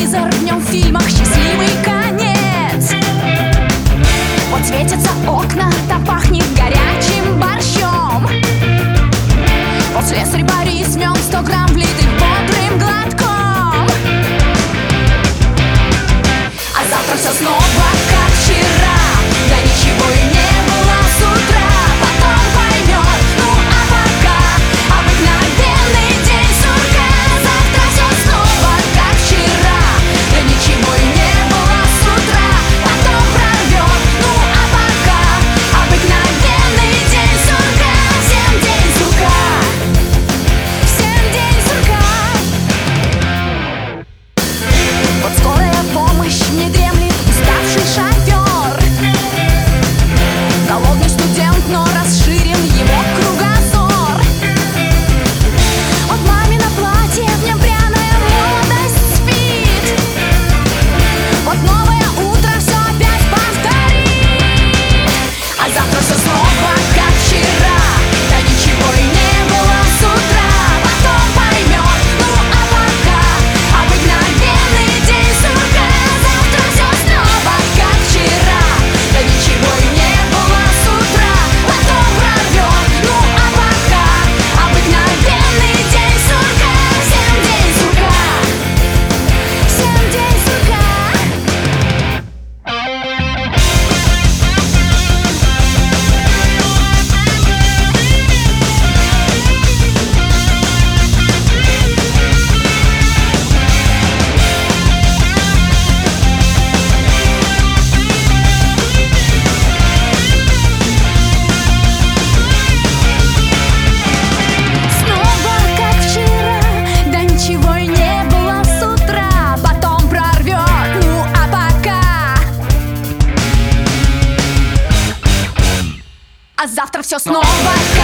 телевизор, днем в фильмах счастливый конец. Вот светятся окна, там пахнет горячим борщом. Вот слесарь Борис мён 100 грамм влитых бодрым глотком. А завтра все снова как вчера, да ничего и не было с утра. Потом поймет, ну а пока обыкновенный день сурка. Завтра все снова как вчера, да ничего и не было с утра. Потом прорвет, ну а пока обыкновенный день сурка. Всем день сурка, всем день сурка. Вот скорая помощь, не дремлет уставший шофер. Голодный студент, но расширен его кругозор. Вот мамино платье, в нем пряная молодость спит. Вот новое утро все опять повторит. А завтра все снова как вчера, да ничего и не было с утра. Потом поймет, ну а пока обыкновенный день сурка. Завтра все снова как вчера, да ничего и не было с утра. Потом прорвет, ну а пока обыкновенный день сурка. Всем день сурка, всем день сурка. Снова как вчера, да ничего и не было с утра. Потом прорвет, ну а пока. А завтра все снова